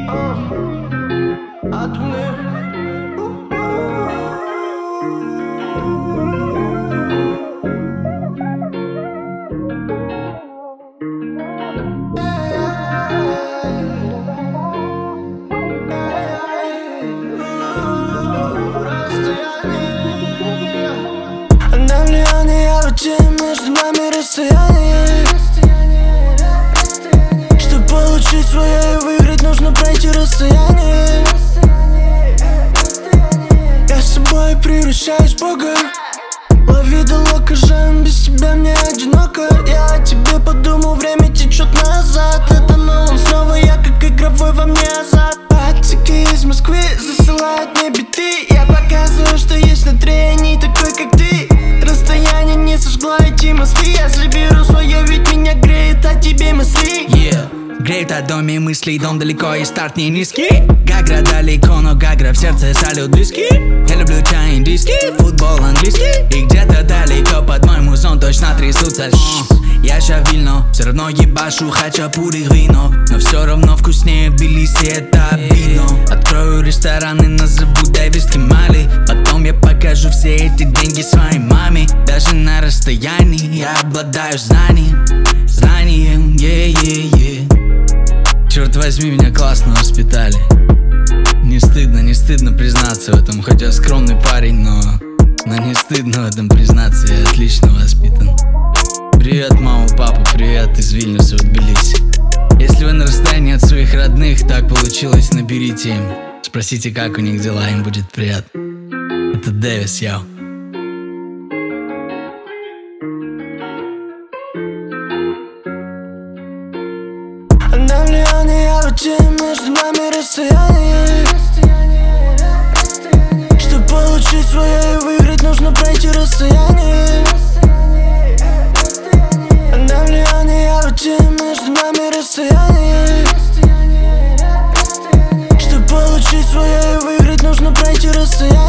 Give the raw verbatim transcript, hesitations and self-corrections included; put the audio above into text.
От луны. Она влияние, я в тени, между нами расстояние. Чтобы получить свое и выиграть, нужно пройти расстояние. Я с собой превращаюсь в Бога. Лови да лока, жан, без тебя мне одиноко. Я о тебе подумал, время течет назад. Это нулом снова я, как игровой во мне азарт. Пацаки из Москвы засылают мне биты. Я показываю, что есть внутри, я не такой, как ты. Расстояние не сожгло эти мосты. Я заберу свое, ведь меня греет о тебе мысли. Yeah. Греет о доме мыслей, дом далеко и старт не низкий. Гагра далеко, но Гагра в сердце, салют близкий. Я люблю чай индийский, футбол английский. И где-то далеко под мой музон точно трясутся. Я ща вильно, все равно ебашу хачапури вино. Но все равно вкуснее в Тбилиси, это обидно. Открою рестораны, назову Дэвис Кемали. Потом я покажу все эти деньги своей маме. Даже на расстоянии я обладаю знанием. Знанием, е-е-е. Черт возьми, меня классно воспитали. Не стыдно, не стыдно признаться в этом. Хоть я скромный парень, но Но не стыдно в этом признаться, я отлично воспитан. Привет, мама, папа, привет из Вильнюса в Тбилиси. Если вы на расстоянии от своих родных, так получилось, наберите им. Спросите, как у них дела, им будет приятно. Это Дэвис, яу. Она влияние, я в тени, между нами расстояние. Чтобы получить свое и выиграть, нужно пройти расстояние. Она влияние, я в тени, между нами расстояние. Чтобы получить свое и выиграть, нужно пройти расстояние.